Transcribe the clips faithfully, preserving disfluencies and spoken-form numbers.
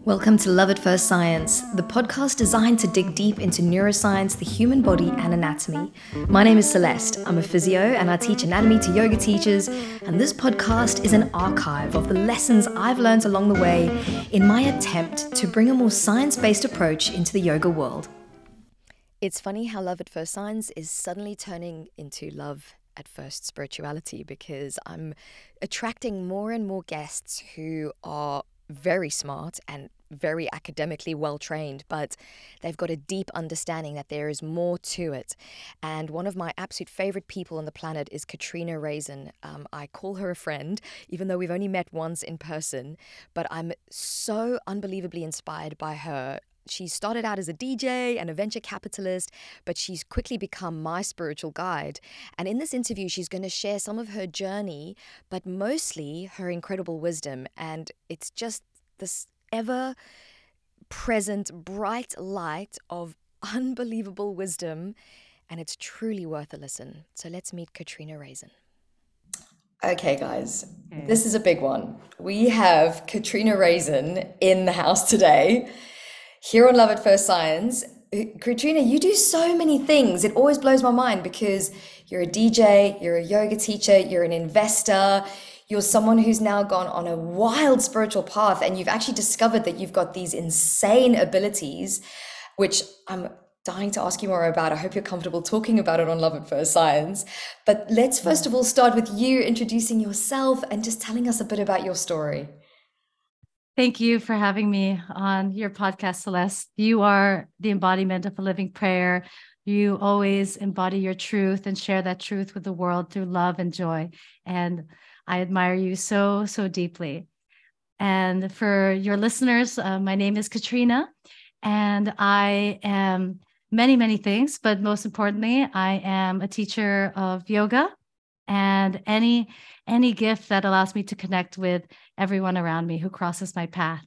Welcome to Love at First Science, the podcast designed to dig deep into neuroscience, the human body, and anatomy. My name is Celeste. I'm a physio and I teach anatomy to yoga teachers, and this podcast is an archive of the lessons I've learned along the way in my attempt to bring a more science-based approach into the yoga world. It's funny how Love at First Science is suddenly turning into Love at First Spirituality, because I'm attracting more and more guests who are very smart and very academically well trained, but they've got a deep understanding that there is more to it. And one of my absolute favorite people on the planet is Katrina Razen. Um, I call her a friend, even though we've only met once in person, but I'm so unbelievably inspired by her. She started out as a D J and a venture capitalist, but she's quickly become my spiritual guide. And in this interview, she's going to share some of her journey, but mostly her incredible wisdom. And it's just this ever-present, bright light of unbelievable wisdom, and it's truly worth a listen. So let's meet Katrina Razen. Okay, guys, okay. This is a big one. We have Katrina Razen in the house today. Here on Love at First Science. Katrina, you do so many things. It always blows my mind because you're a D J, you're a yoga teacher, you're an investor, you're someone who's now gone on a wild spiritual path, and you've actually discovered that you've got these insane abilities, which I'm dying to ask you more about. I hope you're comfortable talking about it on Love at First Science. But let's first of all start with you introducing yourself and just telling us a bit about your story. Thank you for having me on your podcast, Celeste. You are the embodiment of a living prayer. You always embody your truth and share that truth with the world through love and joy. And I admire you so, so deeply. And for your listeners, uh, my name is Katrina, and I am many, many things, but most importantly, I am a teacher of yoga and any any gift that allows me to connect with everyone around me who crosses my path.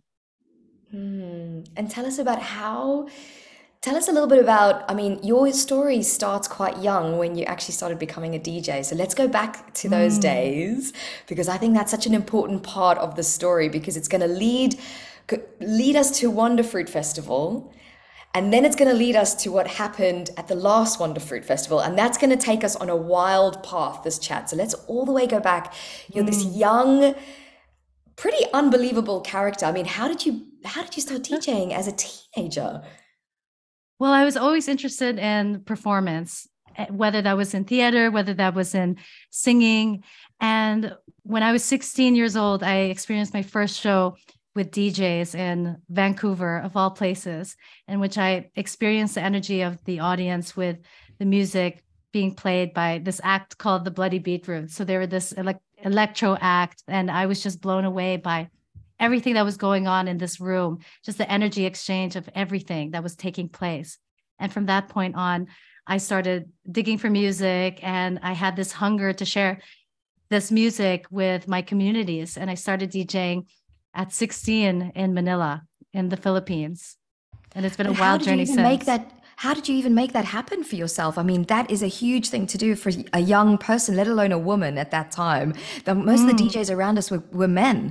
Hmm. And tell us about how, tell us a little bit about, I mean, your story starts quite young when you actually started becoming a D J. So let's go back to those mm. days, because I think that's such an important part of the story, because it's going to lead, lead us to Wonder Fruit Festival. And then it's going to lead us to what happened at the last Wonder Fruit Festival. And that's going to take us on a wild path, this chat. So let's all the way go back. You're mm. this young, pretty unbelievable character. I mean, how did you how did you start DJing as a teenager? Well, I was always interested in performance, whether that was in theater, whether that was in singing. And when I was sixteen years old, I experienced my first show with D Js in Vancouver, of all places, in which I experienced the energy of the audience with the music being played by this act called the Bloody Beetroot. So they were this ele- electro act, and I was just blown away by everything that was going on in this room, just the energy exchange of everything that was taking place. And from that point on, I started digging for music, and I had this hunger to share this music with my communities. And I started DJing at sixteen in Manila, in the Philippines. And it's been a wild journey since. Make that, how did you even make that happen for yourself? I mean, that is a huge thing to do for a young person, let alone a woman at that time. The, most mm. of the D Js around us were, were men.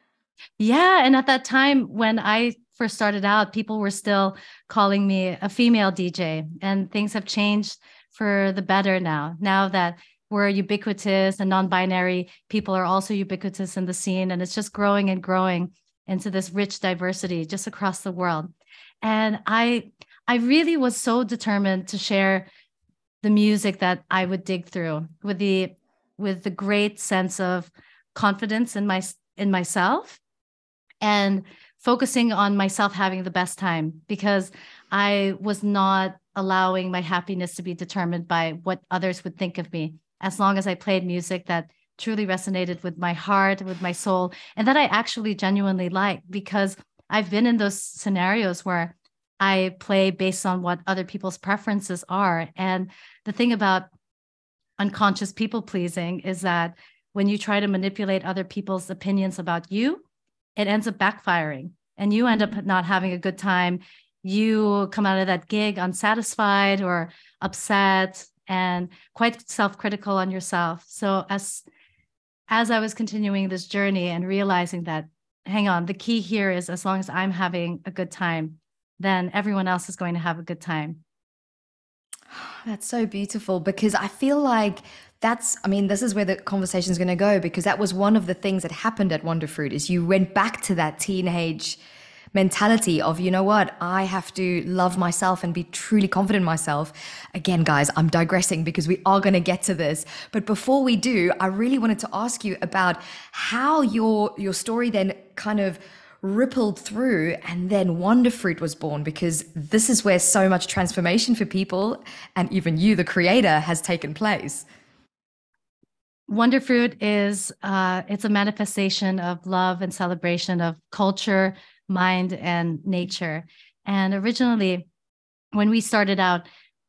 Yeah. And at that time, when I first started out, people were still calling me a female D J. And things have changed for the better now. Now that we're ubiquitous and non-binary, people are also ubiquitous in the scene. And it's just growing and growing into this rich diversity just across the world. And I, I really was so determined to share the music that I would dig through with the, with the great sense of confidence in my, in myself, and focusing on myself having the best time, because I was not allowing my happiness to be determined by what others would think of me. As long as I played music that truly resonated with my heart, with my soul, and that I actually genuinely like, because I've been in those scenarios where I play based on what other people's preferences are. And the thing about unconscious people pleasing is that when you try to manipulate other people's opinions about you, it ends up backfiring, and you end up not having a good time. You come out of that gig unsatisfied or upset and quite self-critical on yourself. So as as I was continuing this journey and realizing that hang on, the key here is as long as I'm having a good time, then everyone else is going to have a good time. That's so beautiful, because I feel like that's, I mean, this is where the conversation is going to go, because that was one of the things that happened at Wonderfruit is you went back to that teenage mentality of, you know what, I have to love myself and be truly confident in myself. Again, guys, I'm digressing because we are going to get to this. But before we do, I really wanted to ask you about how your your story then kind of rippled through and then Wonderfruit was born, because this is where so much transformation for people and even you, the creator, has taken place. Wonderfruit is uh, it's a manifestation of love and celebration of culture, mind, and nature. And originally, when we started out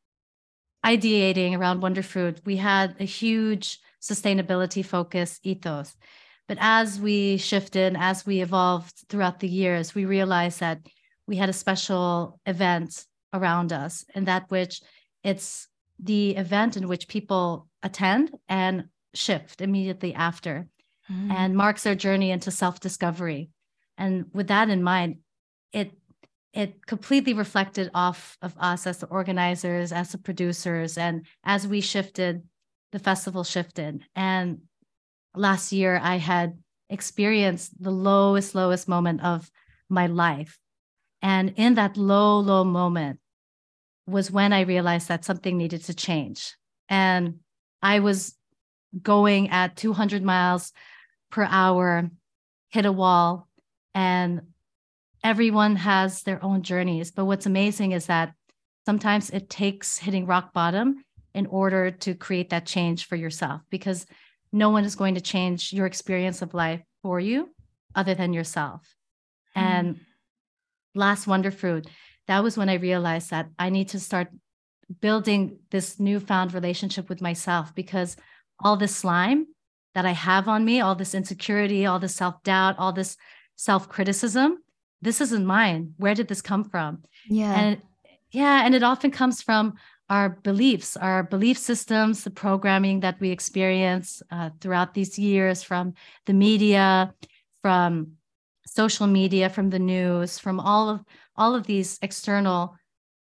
ideating around Wonderfruit, we had a huge sustainability focus ethos. But as we shifted, as we evolved throughout the years, we realized that we had a special event around us, and that which it's the event in which people attend and shift immediately after, mm. and marks their journey into self-discovery. And with that in mind, it it completely reflected off of us as the organizers, as the producers, and as we shifted, the festival shifted. And last year, I had experienced the lowest, lowest moment of my life. And in that low, low moment was when I realized that something needed to change. And I was going at two hundred miles per hour, hit a wall, and everyone has their own journeys. But what's amazing is that sometimes it takes hitting rock bottom in order to create that change for yourself, because no one is going to change your experience of life for you other than yourself. Mm. And last Wonderfruit, that was when I realized that I need to start building this newfound relationship with myself, because all this slime that I have on me, all this insecurity, all this self-doubt, all this self-criticism, this isn't mine. Where did this come from? Yeah. And yeah, and it often comes from our beliefs, our belief systems, the programming that we experience uh, throughout these years from the media, from social media, from the news, from all of all of these external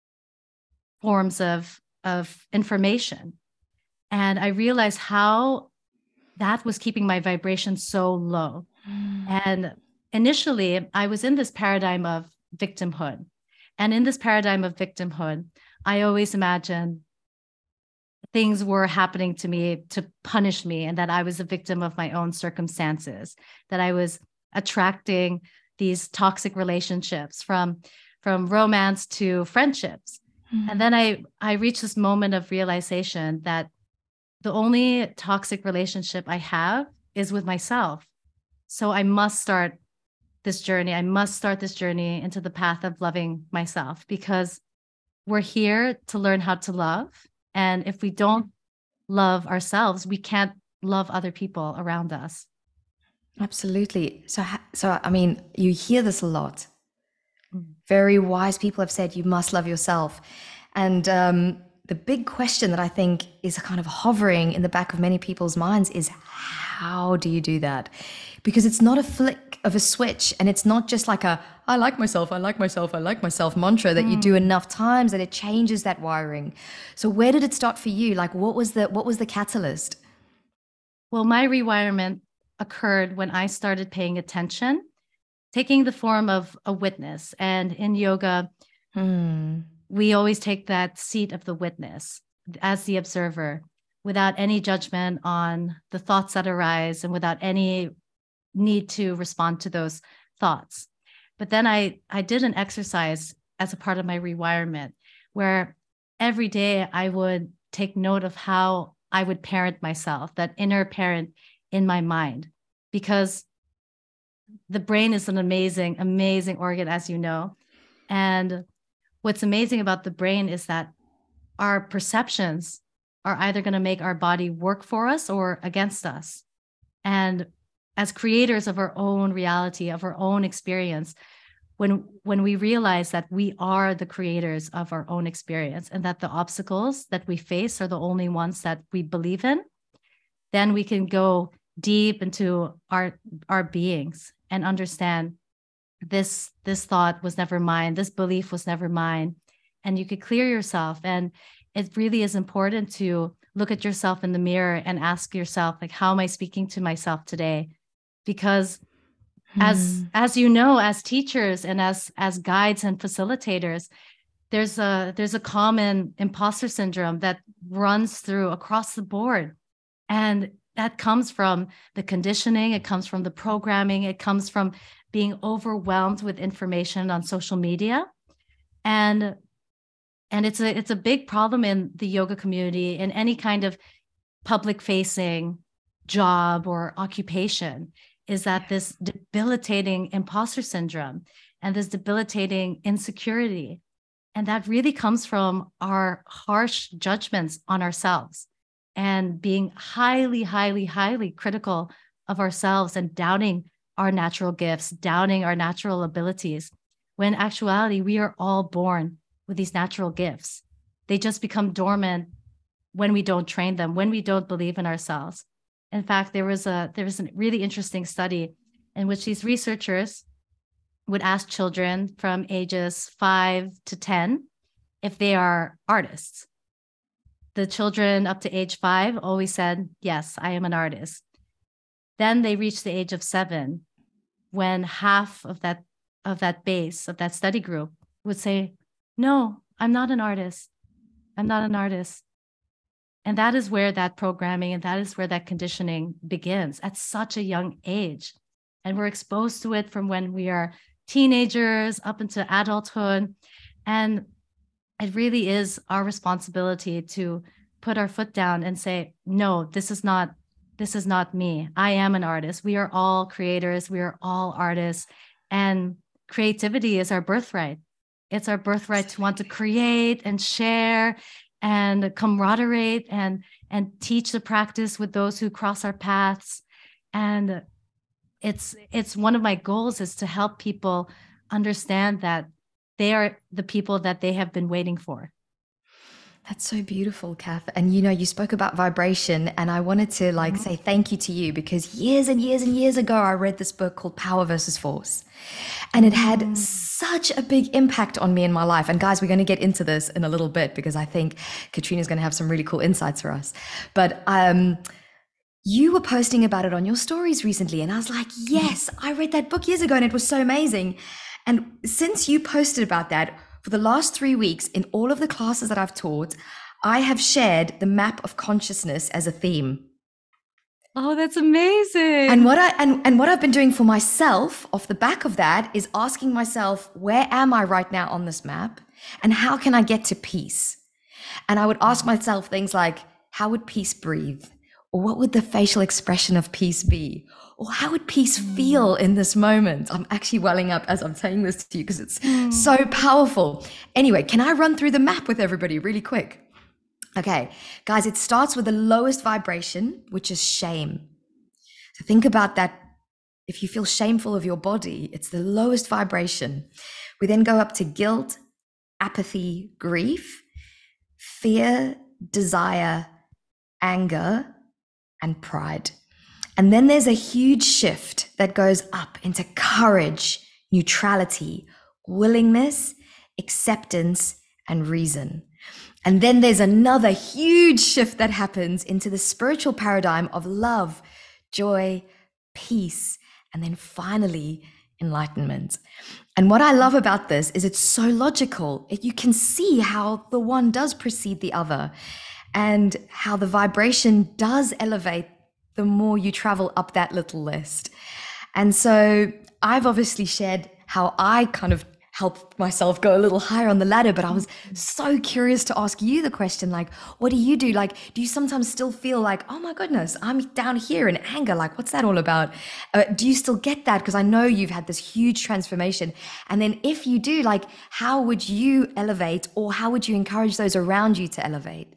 forms of, of information. And I realized how that was keeping my vibration so low. Mm. And initially, I was in this paradigm of victimhood. And in this paradigm of victimhood, I always imagined things were happening to me to punish me, and that I was a victim of my own circumstances, that I was attracting these toxic relationships from, from romance to friendships. Mm-hmm. And then I, I reached this moment of realization that the only toxic relationship I have is with myself. So I must start this journey. I must start this journey into the path of loving myself, because we're here to learn how to love. And if we don't love ourselves, we can't love other people around us. Absolutely. So, so I mean, you hear this a lot. Very wise people have said you must love yourself. And um, the big question that I think is kind of hovering in the back of many people's minds is, how do you do that? Because it's not a flick of a switch, and it's not just like a I like myself, I like myself, I like myself mantra that mm. you do enough times that it changes that wiring. So where did it start for you? Like, what was the what was the catalyst? Well, my rewirement occurred when I started paying attention, taking the form of a witness. And in yoga, mm. we always take that seat of the witness as the observer, without any judgment on the thoughts that arise and without any need to respond to those thoughts. But then I, I did an exercise as a part of my rewirement where every day I would take note of how I would parent myself, that inner parent in my mind, because the brain is an amazing, amazing organ, as you know. And what's amazing about the brain is that our perceptions are either going to make our body work for us or against us. And as creators of our own reality, of our own experience, when, when we realize that we are the creators of our own experience and that the obstacles that we face are the only ones that we believe in, then we can go deep into our, our beings and understand this, this thought was never mine. This belief was never mine. And you could clear yourself. And it really is important to look at yourself in the mirror and ask yourself, like, how am I speaking to myself today? Because hmm. as, as you know, as teachers and as, as guides and facilitators, there's a, there's a common imposter syndrome that runs through across the board. And that comes from the conditioning. It comes from the programming. It comes from being overwhelmed with information on social media. And And it's a it's a big problem in the yoga community, in any kind of public facing job or occupation, is that this debilitating imposter syndrome and this debilitating insecurity. And that really comes from our harsh judgments on ourselves and being highly, highly, highly critical of ourselves and doubting our natural gifts, doubting our natural abilities, when in actuality, we are all born with these natural gifts. They just become dormant when we don't train them, when we don't believe in ourselves. In fact, there was a there was a really interesting study in which these researchers would ask children from ages five to ten if they are artists. The children up to age five always said, yes, I am an artist. Then they reached the age of seven, when half of that of that base, of that study group would say, no, I'm not an artist. I'm not an artist. And that is where that programming and that is where that conditioning begins at such a young age. And we're exposed to it from when we are teenagers up into adulthood. And it really is our responsibility to put our foot down and say, no, this is not, this is not me. I am an artist. We are all creators. We are all artists. And creativity is our birthright. It's our birthright to want to create and share and camaraderie and, and teach the practice with those who cross our paths. And it's, it's one of my goals is to help people understand that they are the people that they have been waiting for. That's so beautiful, Kath. And you know, you spoke about vibration, and I wanted to like mm-hmm. say thank you to you, because years and years and years ago, I read this book called Power versus Force, and it had mm. such a big impact on me in my life. And guys, we're going to get into this in a little bit, because I think Katrina's going to have some really cool insights for us. But um, you were posting about it on your stories recently, and I was like, yes, I read that book years ago, and it was so amazing. And since you posted about that, for the last three weeks, in all of the classes that I've taught, I have shared the map of consciousness as a theme. Oh, that's amazing. And what I and, and what I've been doing for myself off the back of that is asking myself, where am I right now on this map? And how can I get to peace? And I would ask myself things like, how would peace breathe? Or what would the facial expression of peace be? Or how would peace feel in this moment? I'm actually welling up as I'm saying this to you because it's mm. so powerful. Anyway, can I run through the map with everybody really quick? Okay, guys, it starts with the lowest vibration, which is shame. So think about that. If you feel shameful of your body, it's the lowest vibration. We then go up to guilt, apathy, grief, fear, desire, anger, and pride. And then there's a huge shift that goes up into courage, neutrality, willingness, acceptance, and reason. And then there's another huge shift that happens into the spiritual paradigm of love, joy, peace, and then finally enlightenment. And what I love about this is it's so logical. You can see how the one does precede the other and how the vibration does elevate the more you travel up that little list. And so I've obviously shared how I kind of helped myself go a little higher on the ladder, but I was so curious to ask you the question, like, what do you do? Like, do you sometimes still feel like, oh my goodness, I'm down here in anger? Like, what's that all about? Uh, do you still get that? Because I know you've had this huge transformation. And then if you do, like, how would you elevate, or how would you encourage those around you to elevate?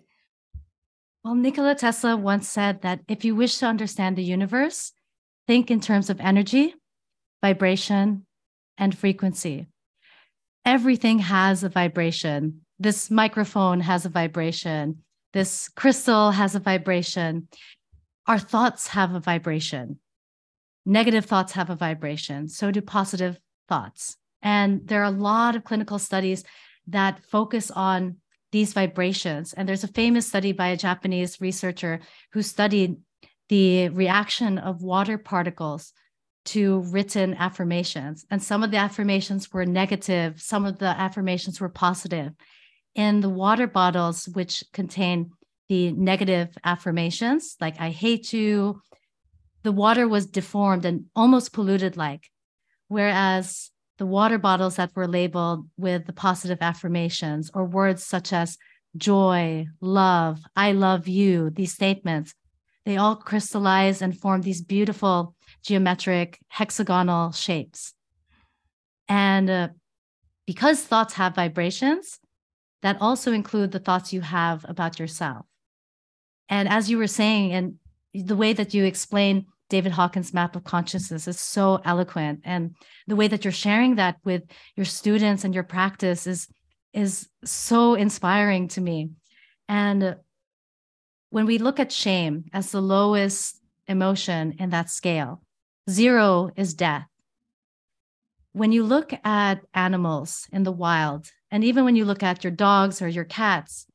Well, Nikola Tesla once said that if you wish to understand the universe, think in terms of energy, vibration, and frequency. Everything has a vibration. This microphone has a vibration. This crystal has a vibration. Our thoughts have a vibration. negative thoughts have a vibration. So do positive thoughts. And there are a lot of clinical studies that focus on these vibrations. And there's a famous study by a Japanese researcher who studied the reaction of water particles to written affirmations. And some of the affirmations were negative, some of the affirmations were positive. In the water bottles, which contain the negative affirmations, like I hate you, the water was deformed and almost polluted like. Whereas the water bottles that were labeled with the positive affirmations or words such as joy, love, I love you, these statements, they all crystallize and form these beautiful geometric hexagonal shapes. And uh, because thoughts have vibrations, that also include the thoughts you have about yourself. And as you were saying, and the way that you explain David Hawkins' map of consciousness is so eloquent. And the way that you're sharing that with your students and your practice is, is so inspiring to me. And when we look at shame as the lowest emotion in that scale, zero is death. When you look at animals in the wild, and even when you look at your dogs or your cats,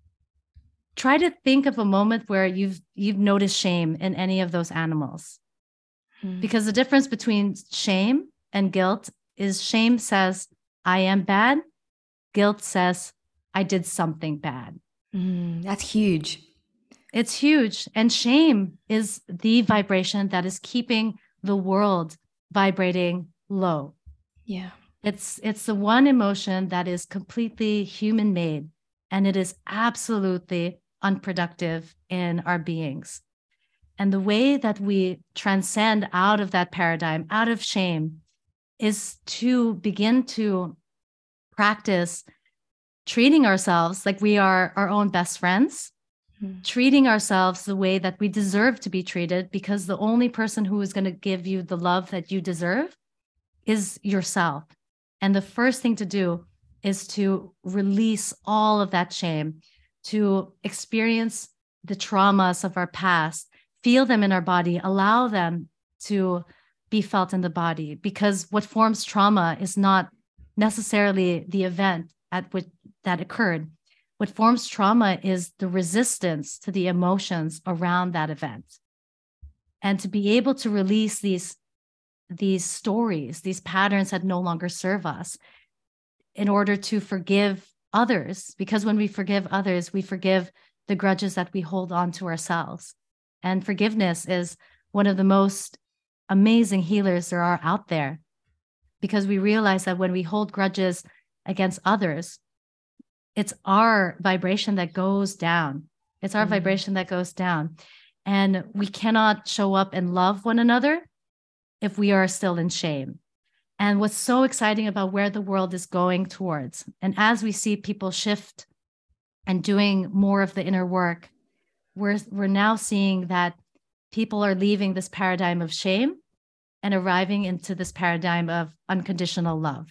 try to think of a moment where you've you've noticed shame in any of those animals. Hmm. Because the difference between shame and guilt is shame says, I am bad. Guilt says, I did something bad. Mm, that's huge. It's huge. And shame is the vibration that is keeping the world vibrating low. Yeah. It's it's the one emotion that is completely human made, and it is absolutely unproductive in our beings. And the way that we transcend out of that paradigm, out of shame, is to begin to practice treating ourselves like we are our own best friends, mm. treating ourselves the way that we deserve to be treated, because the only person who is going to give you the love that you deserve is yourself. And the first thing to do is to release all of that shame, to experience the traumas of our past, feel them in our body, allow them to be felt in the body. Because what forms trauma is not necessarily the event at which that occurred. What forms trauma is the resistance to the emotions around that event. And to be able to release these these stories, these patterns that no longer serve us, in order to forgive others. Because when we forgive others, we forgive the grudges that we hold on to ourselves. And forgiveness is one of the most amazing healers there are out there, because we realize that when we hold grudges against others, it's our vibration that goes down. It's our mm. vibration that goes down. And we cannot show up and love one another if we are still in shame. And what's so exciting about where the world is going towards, and as we see people shift and doing more of the inner work, we're, we're now seeing that people are leaving this paradigm of shame and arriving into this paradigm of unconditional love.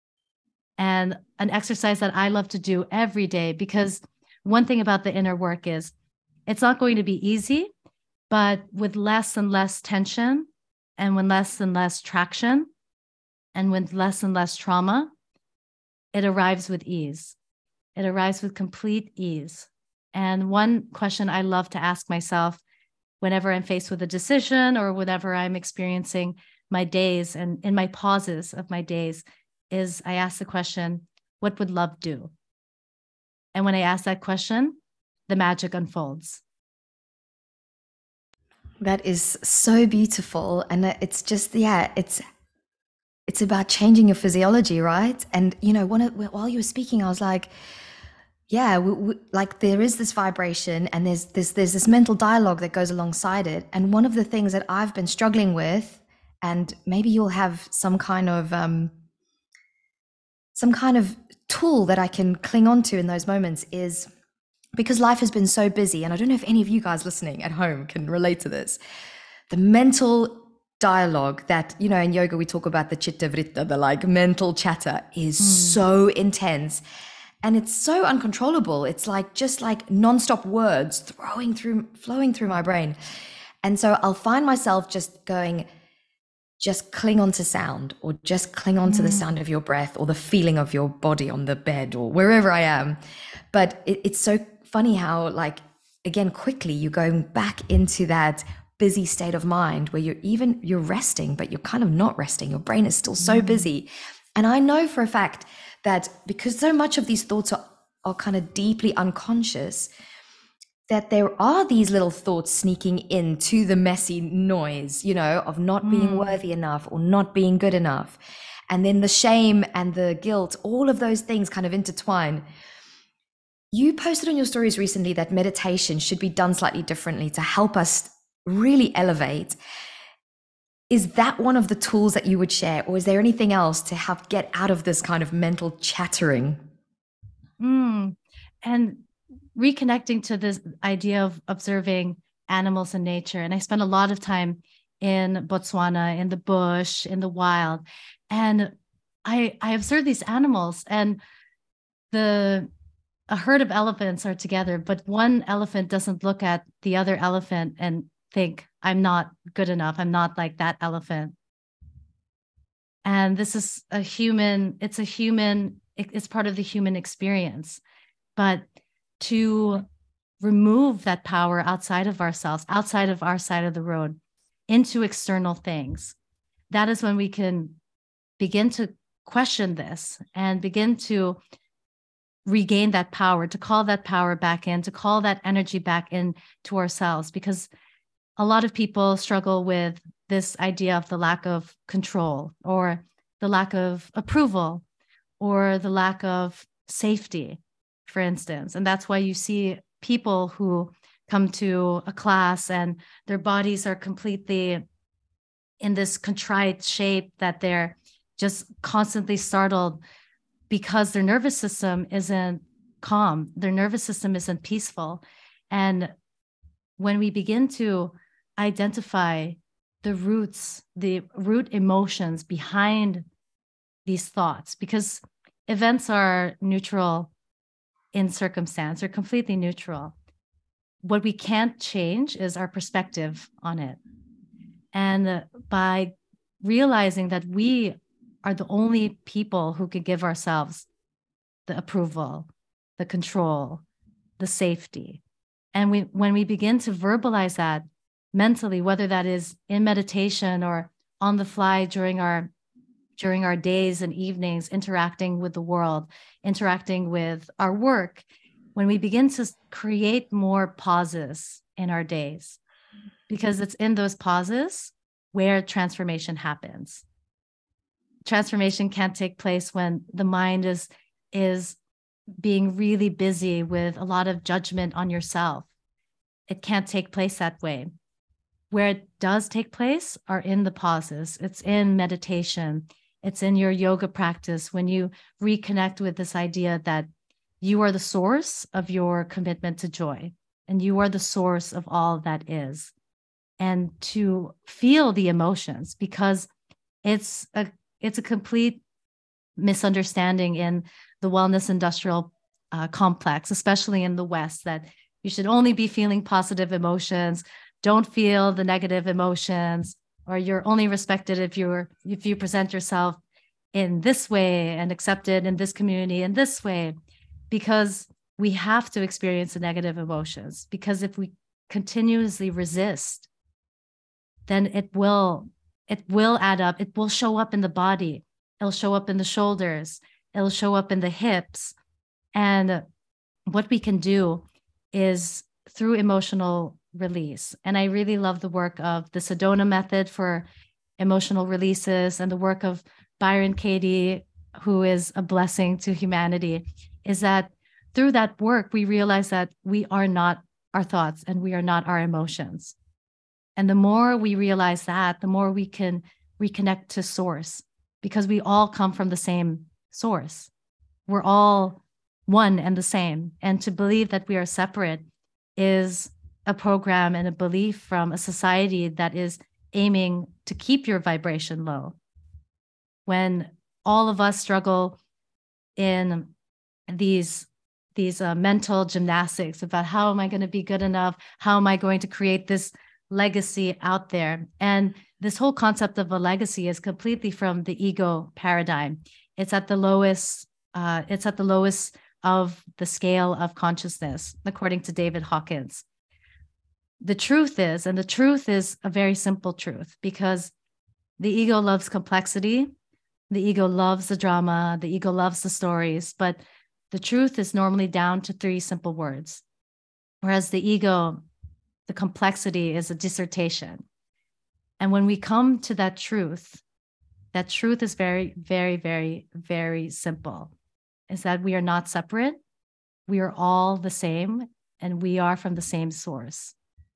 And an exercise that I love to do every day, because one thing about the inner work is it's not going to be easy, but with less and less tension, and with less and less traction, and with less and less trauma, it arrives with ease. It arrives with complete ease. And one question I love to ask myself whenever I'm faced with a decision or whenever I'm experiencing my days and in my pauses of my days is I ask the question, what would love do? And when I ask that question, the magic unfolds. That is so beautiful. And it's just, yeah, it's it's about changing your physiology, right? And, you know, one of, while you were speaking, I was like, yeah, we, we, like there is this vibration and there's this, there's this mental dialogue that goes alongside it. And one of the things that I've been struggling with, and maybe you'll have some kind of, um, some kind of tool that I can cling on to in those moments, is because life has been so busy, and I don't know if any of you guys listening at home can relate to this, the mental dialogue that, you know, in yoga we talk about the chitta vritta, the like mental chatter is mm. so intense, and it's so uncontrollable. It's like just like nonstop words throwing through, flowing through my brain. And so I'll find myself just going, just cling on to sound, or just cling on to the sound of your breath, or the feeling of your body on the bed, or wherever I am. But it, it's so funny how, like, again, quickly you're going back into that busy state of mind where you're even, you're resting, but you're kind of not resting. Your brain is still so busy. And I know for a fact that because so much of these thoughts are, are kind of deeply unconscious, that there are these little thoughts sneaking into the messy noise, you know, of not being Mm. worthy enough or not being good enough. And then the shame and the guilt, all of those things kind of intertwine. You posted on your stories recently that meditation should be done slightly differently to help us really elevate. Is that one of the tools that you would share, or is there anything else to help get out of this kind of mental chattering? Mm. And reconnecting to this idea of observing animals in nature. And I spent a lot of time in Botswana, in the bush, in the wild. And I, I observed these animals, and the a herd of elephants are together, but one elephant doesn't look at the other elephant and think, I'm not good enough. I'm not like that elephant. And this is a human, it's a human, it's part of the human experience. But to remove that power outside of ourselves, outside of our side of the road, into external things, that is when we can begin to question this and begin to regain that power, to call that power back in, to call that energy back in to ourselves. Because a lot of people struggle with this idea of the lack of control, or the lack of approval, or the lack of safety, for instance. And that's why you see people who come to a class and their bodies are completely in this contrite shape, that they're just constantly startled because their nervous system isn't calm. Their nervous system isn't peaceful. And when we begin to identify the roots, the root emotions behind these thoughts, because events are neutral in circumstance, or completely neutral. What we can't change is our perspective on it. And by realizing that we are the only people who can give ourselves the approval, the control, the safety. And we, when we begin to verbalize that mentally, whether that is in meditation or on the fly during our during our days and evenings, interacting with the world, interacting with our work, when we begin to create more pauses in our days, because it's in those pauses where transformation happens. Transformation can't take place when the mind is, is being really busy with a lot of judgment on yourself. It can't take place that way. Where it does take place are in the pauses. It's in meditation. It's in your yoga practice, when you reconnect with this idea that you are the source of your commitment to joy, and you are the source of all that is. And to feel the emotions, because it's a it's a complete misunderstanding in the wellness industrial uh, complex, especially in the West, that you should only be feeling positive emotions. Don't feel the negative emotions, or you're only respected if you're if you present yourself in this way and accepted in this community in this way. Because we have to experience the negative emotions, because if we continuously resist, then it will it will add up. It will show up in the body. It'll show up in the shoulders. It'll show up in the hips. And what we can do is through emotional release. And I really love the work of the Sedona method for emotional releases, and the work of Byron Katie, who is a blessing to humanity, is that through that work, we realize that we are not our thoughts and we are not our emotions. And the more we realize that, the more we can reconnect to source, because we all come from the same source. We're all one and the same. And to believe that we are separate is a program and a belief from a society that is aiming to keep your vibration low. When all of us struggle in these these uh, mental gymnastics about how am I going to be good enough? How am I going to create this legacy out there? And this whole concept of a legacy is completely from the ego paradigm. It's at the lowest, uh, it's at the lowest of the scale of consciousness, according to David Hawkins. The truth is, and the truth is a very simple truth, because the ego loves complexity, the ego loves the drama, the ego loves the stories, but the truth is normally down to three simple words. Whereas the ego, the complexity is a dissertation. And when we come to that truth, that truth is very, very, very, very simple, is that we are not separate. We are all the same, and we are from the same source.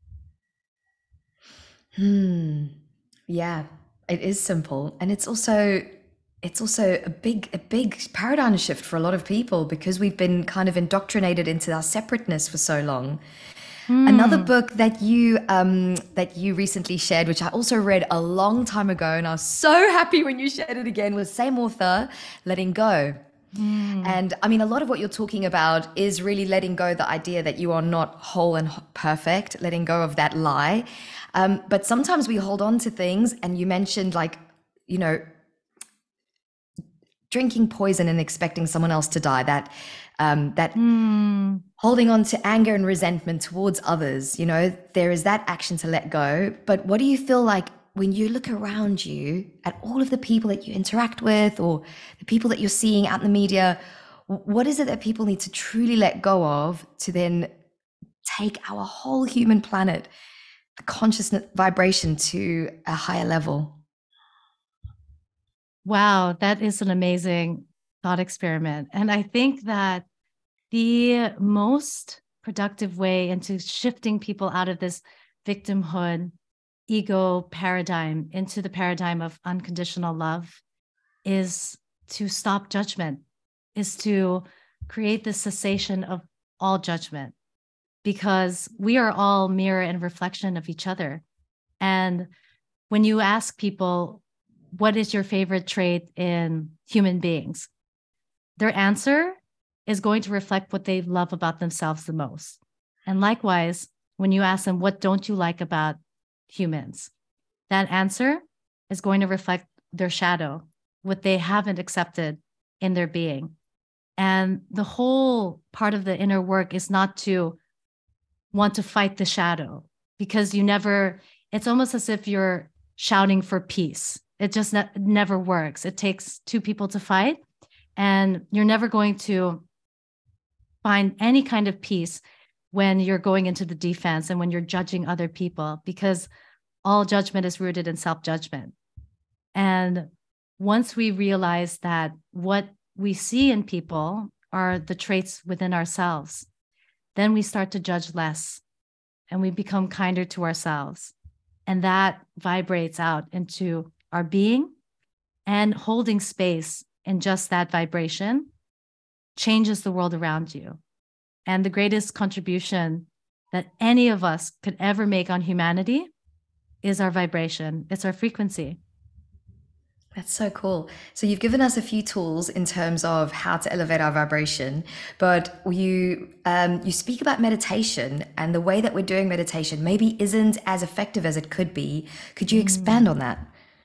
Hmm. Yeah, it is simple. And it's also it's also a big a big paradigm shift for a lot of people, because we've been kind of indoctrinated into our separateness for so long. Another book that you um, that you recently shared, which I also read a long time ago, and I was so happy when you shared it again, was same author, Letting Go. Mm. And I mean, a lot of what you're talking about is really letting go the idea that you are not whole and perfect, letting go of that lie. Um, but sometimes we hold on to things, and you mentioned, like, you know, drinking poison and expecting someone else to die, that um, that Mm. holding on to anger and resentment towards others. You know, there is that action to let go. But what do you feel like when you look around you at all of the people that you interact with, or the people that you're seeing out in the media? What is it that people need to truly let go of to then take our whole human planet, the consciousness vibration, to a higher level? Wow, that is an amazing thought experiment. And I think that the most productive way into shifting people out of this victimhood ego paradigm into the paradigm of unconditional love is to stop judgment, is to create the cessation of all judgment, because we are all mirror and reflection of each other. And when you ask people, what is your favorite trait in human beings? Their answer is going to reflect what they love about themselves the most. And likewise, when you ask them, what don't you like about humans? That answer is going to reflect their shadow, what they haven't accepted in their being. And the whole part of the inner work is not to want to fight the shadow, because you never, it's almost as if you're shouting for peace. It just ne- never works. It takes two people to fight, and you're never going to find any kind of peace when you're going into the defense and when you're judging other people, because all judgment is rooted in self-judgment. And once we realize that what we see in people are the traits within ourselves, then we start to judge less and we become kinder to ourselves. And that vibrates out into our being, and holding space in just that vibration changes the world around you. And the greatest contribution that any of us could ever make on humanity is our vibration. It's our frequency. That's so cool. So you've given us a few tools in terms of how to elevate our vibration, but you um, you speak about meditation, and the way that we're doing meditation maybe isn't as effective as it could be. Could you expand on that?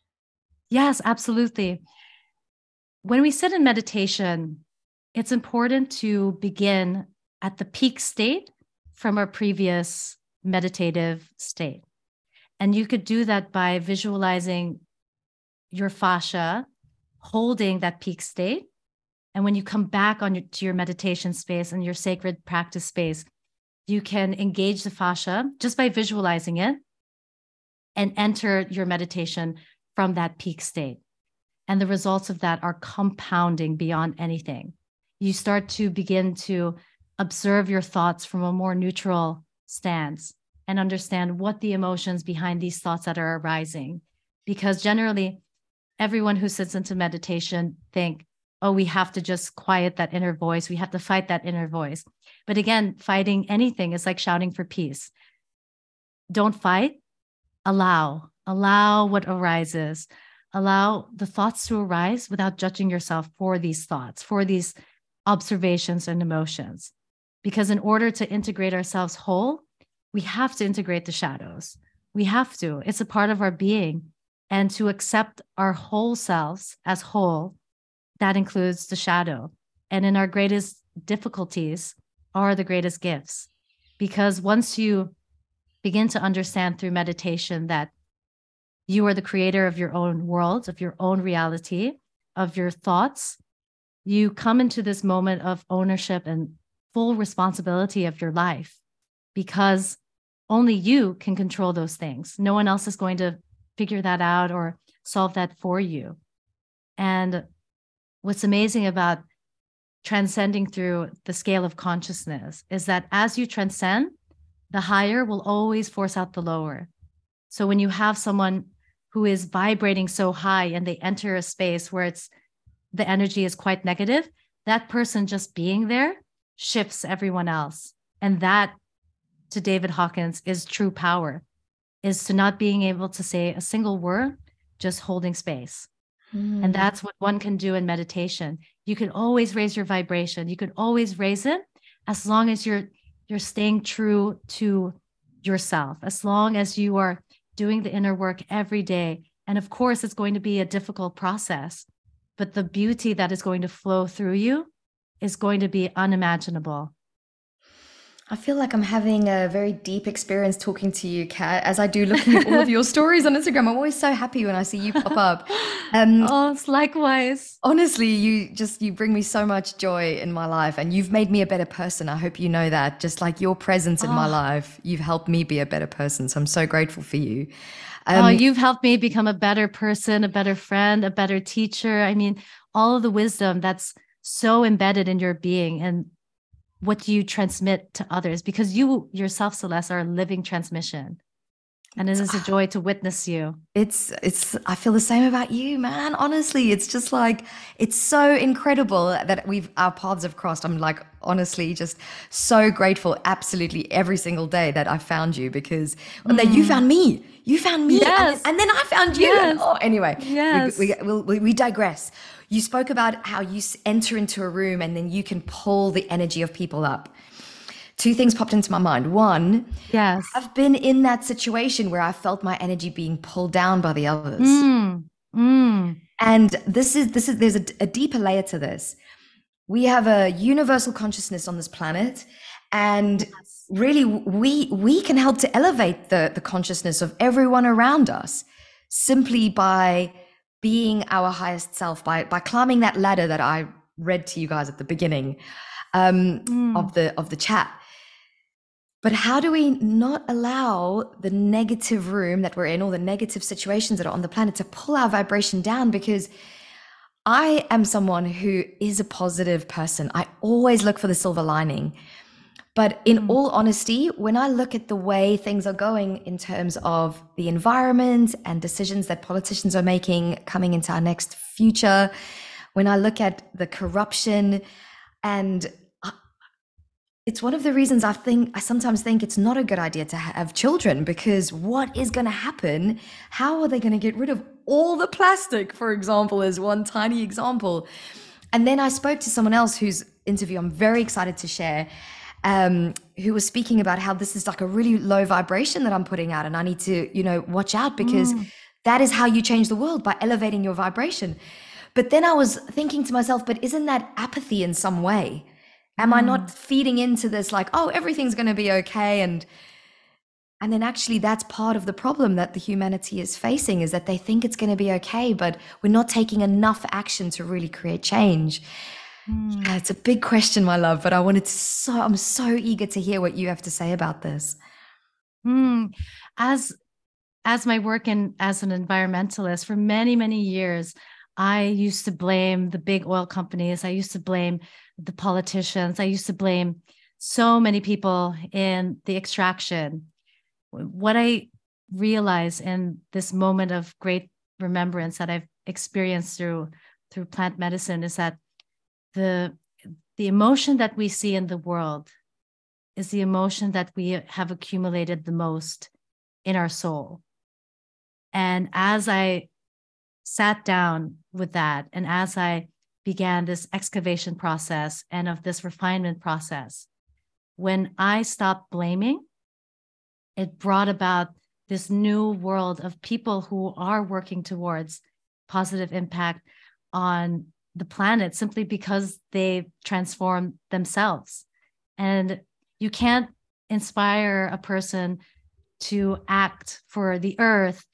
Yes, absolutely. When we sit in meditation, it's important to begin at the peak state from our previous meditative state. And you could do that by visualizing your fascia holding that peak state. And when you come back on your, to your meditation space and your sacred practice space, you can engage the fascia just by visualizing it and enter your meditation from that peak state. And the results of that are compounding beyond anything. You start to begin to observe your thoughts from a more neutral stance and understand what the emotions behind these thoughts that are arising. Because generally, everyone who sits into meditation think, oh, we have to just quiet that inner voice. We have to fight that inner voice. But again, fighting anything is like shouting for peace. Don't fight. Allow. Allow what arises. Allow the thoughts to arise without judging yourself for these thoughts, for these observations and emotions. Because in order to integrate ourselves whole, we have to integrate the shadows. We have to. It's a part of our being. and to accept our whole selves as whole. That includes the shadow. And in our greatest difficulties are the greatest gifts. Because once you begin to understand through meditation that you are the creator of your own world, of your own reality, of your thoughts, you come into this moment of ownership and full responsibility of your life, because only you can control those things. No one else is going to figure that out or solve that for you. And what's amazing about transcending through the scale of consciousness is that as you transcend, the higher will always force out the lower. So when you have someone who is vibrating so high and they enter a space where it's the energy is quite negative, that person just being there shifts everyone else. And that, to David Hawkins, is true power, is to not being able to say a single word, just holding space. Mm. And that's what one can do in meditation. You can always raise your vibration. You can always raise it as long as you're you're staying true to yourself, as long as you are doing the inner work every day. And of course, it's going to be a difficult process, but the beauty that is going to flow through you is going to be unimaginable. I feel like I'm having a very deep experience talking to you, Kat, as I do looking at all of your stories on Instagram. I'm always so happy when I see you pop up. Um, oh, it's likewise. Honestly, you just, you bring me so much joy in my life, and you've made me a better person. I hope you know that. Just like your presence in oh. my life, you've helped me be a better person. So I'm so grateful for you. Um, oh, you've helped me become a better person, a better friend, a better teacher. I mean, all of the wisdom that's so embedded in your being and what you transmit to others, because you yourself, Celeste, are a living transmission. And it is a joy to witness you. It's, it's, I feel the same about you, man. Honestly, it's just like, it's so incredible that we've, our paths have crossed. I'm like, honestly, just so grateful absolutely every single day that I found you, because mm. that you found me, you found me. Yes. And, and then I found you. Yes. And, oh, anyway, yes. we, we, we, we digress. You spoke about how you enter into a room and then you can pull the energy of people up. Two things popped into my mind. One, yes, I've been in that situation where I felt my energy being pulled down by the others. Mm, mm. And this is, this is, there's a, a deeper layer to this. We have a universal consciousness on this planet, and yes. really we, we can help to elevate the, the consciousness of everyone around us simply by being our highest self, by, by climbing that ladder that I read to you guys at the beginning um, mm. of the, of the chat. But how do we not allow the negative room that we're in, or the negative situations that are on the planet, to pull our vibration down? Because I am someone who is a positive person. I always look for the silver lining. But in mm. all honesty, when I look at the way things are going in terms of the environment and decisions that politicians are making coming into our next future, when I look at the corruption, and it's one of the reasons I think, I sometimes think it's not a good idea to have children, because what is going to happen? How are they going to get rid of all the plastic, for example, as one tiny example? And then I spoke to someone else whose interview I'm very excited to share, um, who was speaking about how this is like a really low vibration that I'm putting out, and I need to, you know, watch out, because mm. that is how you change the world, by elevating your vibration. But then I was thinking to myself, but isn't that apathy in some way? Am mm. I not feeding into this like, oh, everything's going to be okay? And and then actually that's part of the problem that the humanity is facing, is that they think it's going to be okay, but we're not taking enough action to really create change. Mm. Yeah, it's a big question, my love, but I wanted to, so I'm so eager to hear what you have to say about this. Mm. As as my work in as an environmentalist for many, many years, I used to blame the big oil companies. I used to blame the politicians. I used to blame so many people in the extraction. What I realized in this moment of great remembrance that I've experienced through through plant medicine is that the the emotion that we see in the world is the emotion that we have accumulated the most in our soul. And as I sat down with that, and as I began this excavation process and of this refinement process, when I stopped blaming, it brought about this new world of people who are working towards positive impact on the planet simply because they transform themselves. And you can't inspire a person to act for the earth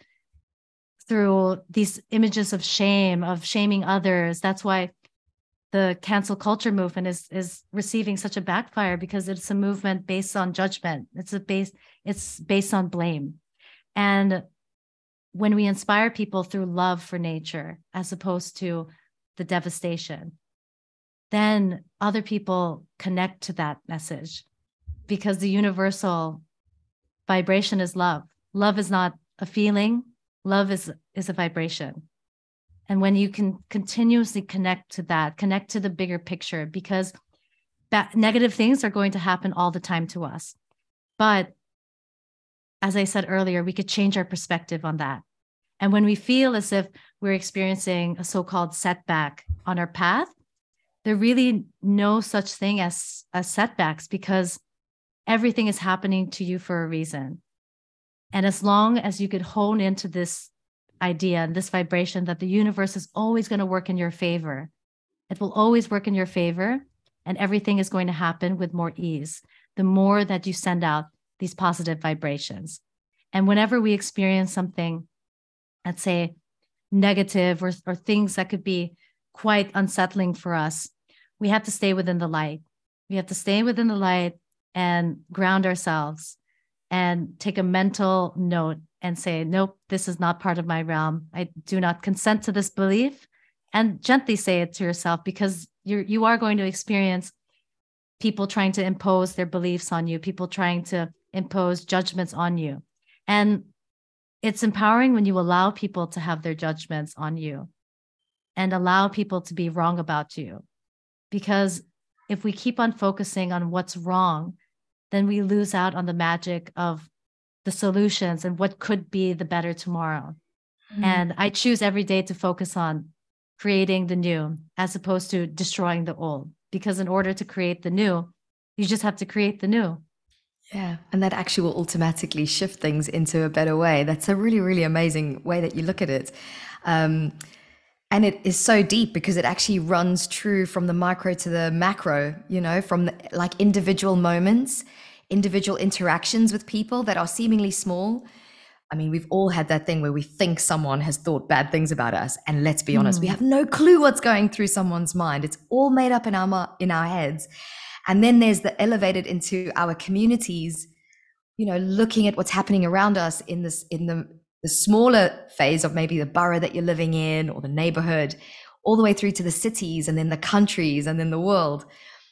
through these images of shame, of shaming others. That's why the cancel culture movement is is receiving such a backfire, because it's a movement based on judgment. It's a base, it's based on blame. And when we inspire people through love for nature, as opposed to the devastation, then other people connect to that message, because the universal vibration is love. Love is not a feeling. Love is, is a vibration. And when you can continuously connect to that, connect to the bigger picture, because that negative things are going to happen all the time to us. But as I said earlier, we could change our perspective on that. And when we feel as if we're experiencing a so-called setback on our path, there really no such thing as, as setbacks, because everything is happening to you for a reason. And as long as you could hone into this idea and this vibration that the universe is always going to work in your favor, it will always work in your favor, and everything is going to happen with more ease, the more that you send out these positive vibrations. And whenever we experience something, let's say negative, or, or things that could be quite unsettling for us, we have to stay within the light. We have to stay within the light and ground ourselves and take a mental note and say, nope, this is not part of my realm. I do not consent to this belief. And gently say it to yourself, because you're, you are going to experience people trying to impose their beliefs on you, people trying to impose judgments on you. And it's empowering when you allow people to have their judgments on you and allow people to be wrong about you. Because if we keep on focusing on what's wrong, then we lose out on the magic of the solutions and what could be the better tomorrow. Mm. And I choose every day to focus on creating the new as opposed to destroying the old. Because in order to create the new, you just have to create the new. Yeah, and that actually will automatically shift things into a better way. That's a really, really amazing way that you look at it. Um, and it is so deep, because it actually runs true from the micro to the macro, you know, from the, like individual moments, individual interactions with people that are seemingly small. I mean, we've all had that thing where we think someone has thought bad things about us. And let's be honest, mm. we have no clue what's going through someone's mind. It's all made up in our, in our heads. And then there's the elevated into our communities, you know, looking at what's happening around us in this, in the, the smaller phase of maybe the borough that you're living in, or the neighborhood, all the way through to the cities, and then the countries, and then the world.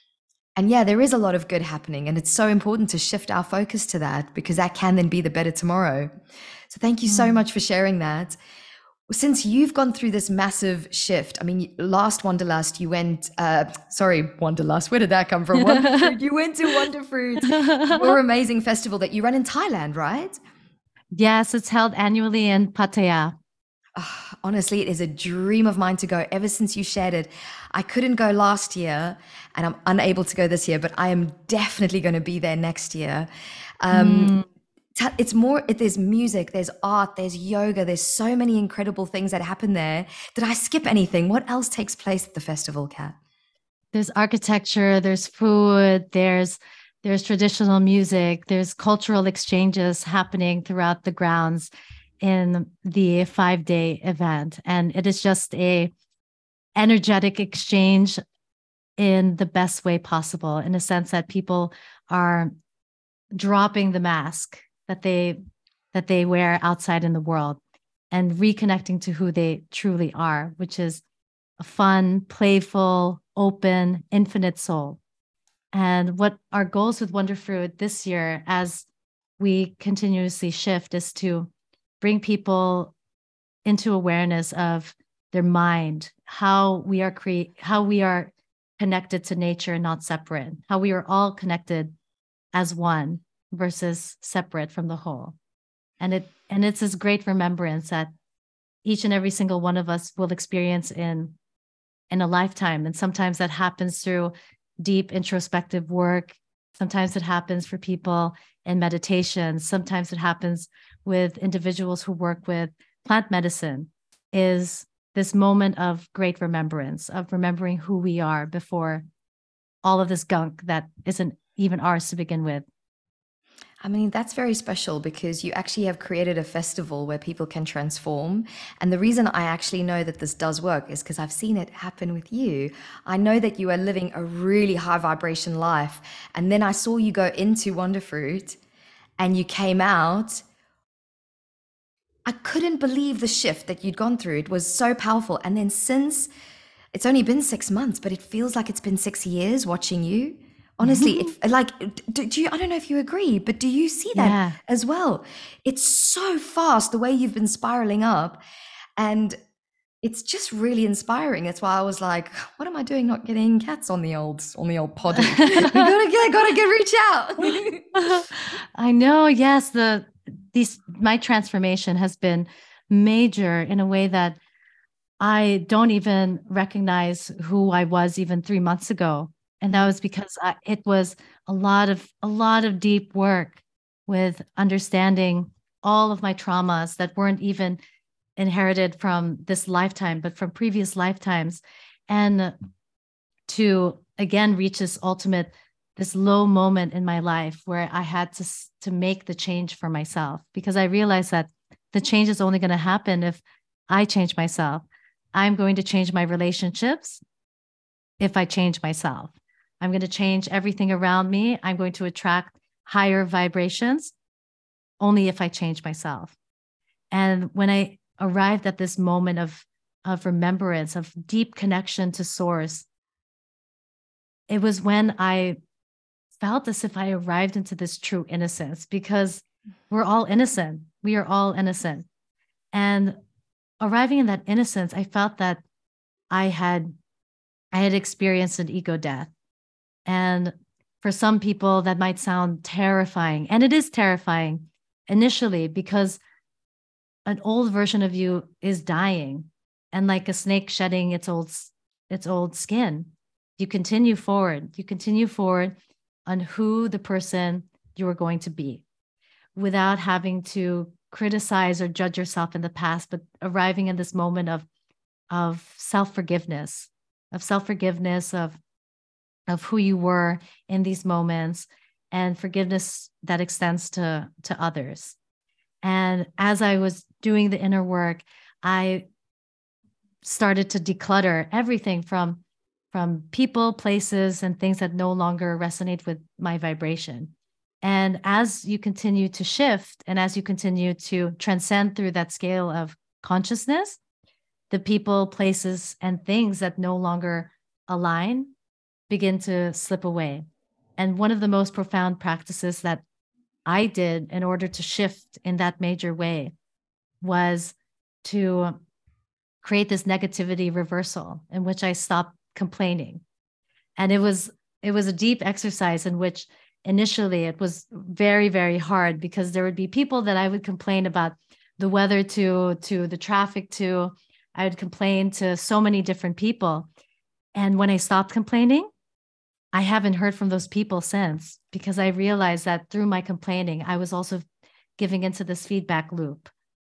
And yeah, there is a lot of good happening, and it's so important to shift our focus to that, because that can then be the better tomorrow. So thank you mm. so much for sharing that. Since you've gone through this massive shift, I mean, last Wanderlust, you went, uh, sorry, Wanderlust, where did that come from? Wonderfruit, you went to Wonderfruit, your amazing festival that you run in Thailand, right? Yes, it's held annually in Pattaya. Oh, honestly, it is a dream of mine to go. Ever since you shared it, I couldn't go last year, and I'm unable to go this year, but I am definitely going to be there next year. Um, mm. It's more, there's music, there's art, there's yoga, there's so many incredible things that happen there. Did I skip anything? What else takes place at the festival, Kat? There's architecture, there's food, there's there's traditional music, there's cultural exchanges happening throughout the grounds in the five-day event. And it is just a energetic exchange in the best way possible, in a sense that people are dropping the mask that they that they wear outside in the world and reconnecting to who they truly are, which is a fun, playful, open, infinite soul. And what our goals with Wonderfruit this year, as we continuously shift, is to bring people into awareness of their mind, how we are create, how we are connected to nature and not separate, how we are all connected as one versus separate from the whole. And it and it's this great remembrance that each and every single one of us will experience in in a lifetime. And sometimes that happens through deep introspective work. Sometimes it happens for people in meditation. Sometimes it happens with individuals who work with plant medicine is this moment of great remembrance, of remembering who we are before all of this gunk that isn't even ours to begin with. I mean, that's very special because you actually have created a festival where people can transform. And the reason I actually know that this does work is because I've seen it happen with you. I know that you are living a really high vibration life. And then I saw you go into Wonderfruit and you came out. I couldn't believe the shift that you'd gone through. It was so powerful. And then since it's only been six months, but it feels like it's been six years watching you. Honestly, it like, do, do you, I don't know if you agree, but do you see that Yeah. as well? It's so fast the way you've been spiraling up, and it's just really inspiring. That's why I was like, what am I doing not getting cats on the old on the old poddy? We gotta get gotta get reach out. I know, yes, the these my transformation has been major in a way that I don't even recognize who I was even three months ago. And that was because I, it was a lot of a lot of deep work with understanding all of my traumas that weren't even inherited from this lifetime, but from previous lifetimes, and to again reach this ultimate, this low moment in my life where I had to to make the change for myself, because I realized that the change is only going to happen if I change myself. I'm going to change my relationships if I change myself. I'm going to change everything around me. I'm going to attract higher vibrations only if I change myself. And when I arrived at this moment of, of remembrance, of deep connection to source, it was when I felt as if I arrived into this true innocence, because we're all innocent. We are all innocent. And arriving in that innocence, I felt that I had, I had experienced an ego death. And for some people, that might sound terrifying. And it is terrifying initially, because an old version of you is dying. And like a snake shedding its old, its old skin, you continue forward. You continue forward on who the person you are going to be, without having to criticize or judge yourself in the past, but arriving in this moment of, of self-forgiveness, of self-forgiveness, of of who you were in these moments, and forgiveness that extends to, to others. And as I was doing the inner work, I started to declutter everything from, from people, places, and things that no longer resonate with my vibration. And as you continue to shift, and as you continue to transcend through that scale of consciousness, the people, places, and things that no longer align begin to slip away. And one of the most profound practices that I did in order to shift in that major way was to create this negativity reversal, in which I stopped complaining. And it was it was a deep exercise in which initially it was very, very hard, because there would be people that I would complain about the weather to, to the traffic to. I would complain to so many different people. And when I stopped complaining, I haven't heard from those people since, because I realized that through my complaining, I was also giving into this feedback loop.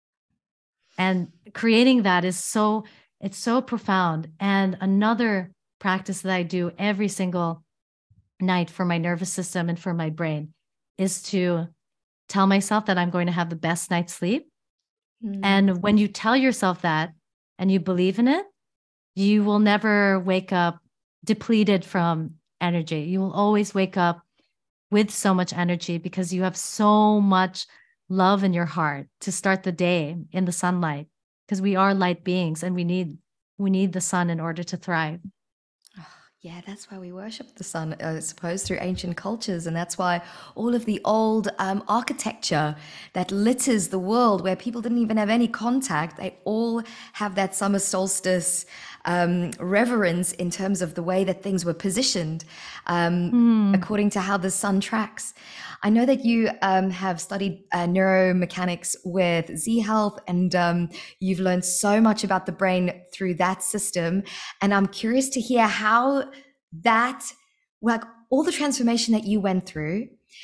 And creating that is so, it's so profound. And another practice that I do every single night for my nervous system and for my brain is to tell myself that I'm going to have the best night's sleep. Mm. And when you tell yourself that and you believe in it, you will never wake up depleted from energy. You will always wake up with so much energy, because you have so much love in your heart to start the day in the sunlight, because we are light beings and we need we need the sun in order to thrive. Yeah, that's why we worship the sun, I suppose, through ancient cultures. And that's why all of the old um, architecture that litters the world, where people didn't even have any contact, they all have that summer solstice um, reverence in terms of the way that things were positioned, um, mm. according to how the sun tracks. I know that you um, have studied uh, neuromechanics with Z Health, and um, you've learned so much about the brain through that system. And I'm curious to hear how that, like all the transformation that you went through,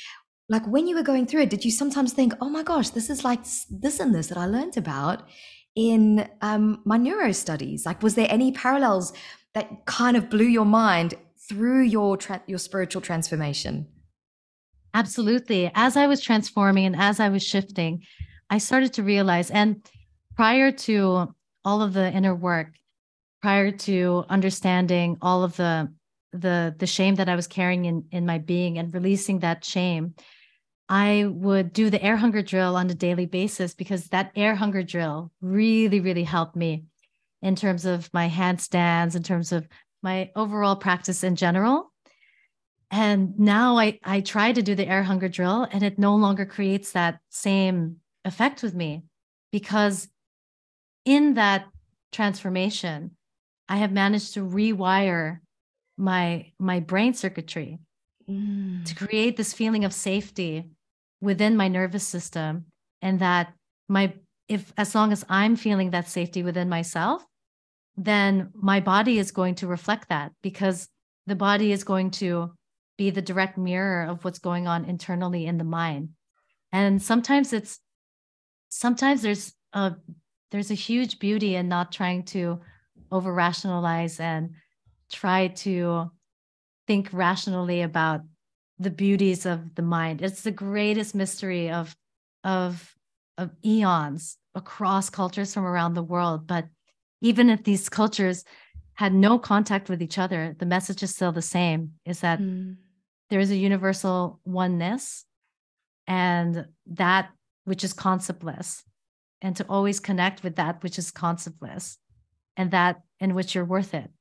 like when you were going through it, did you sometimes think, oh my gosh, this is like this and this that I learned about in um, my neuro studies? Like, was there any parallels that kind of blew your mind through your tra- your spiritual transformation? Absolutely. As I was transforming and as I was shifting, I started to realize, and prior to all of the inner work, prior to understanding all of the the the shame that I was carrying in in my being and releasing that shame, I would do the air hunger drill on a daily basis, because that air hunger drill really, really helped me in terms of my handstands, in terms of my overall practice in general. And now I, I try to do the air hunger drill, and it no longer creates that same effect with me, because in that transformation, I have managed to rewire my, my brain circuitry mm. to create this feeling of safety within my nervous system. And that my, if, as long as I'm feeling that safety within myself, then my body is going to reflect that, because the body is going to be the direct mirror of what's going on internally in the mind. And sometimes it's, sometimes there's a, there's a huge beauty in not trying to over rationalize and try to think rationally about the beauties of the mind. It's the greatest mystery of, of, of eons across cultures from around the world. But even if these cultures had no contact with each other, the message is still the same, is that mm. there is a universal oneness, and that which is conceptless, and to always connect with that which is conceptless, and that in which you're worth it.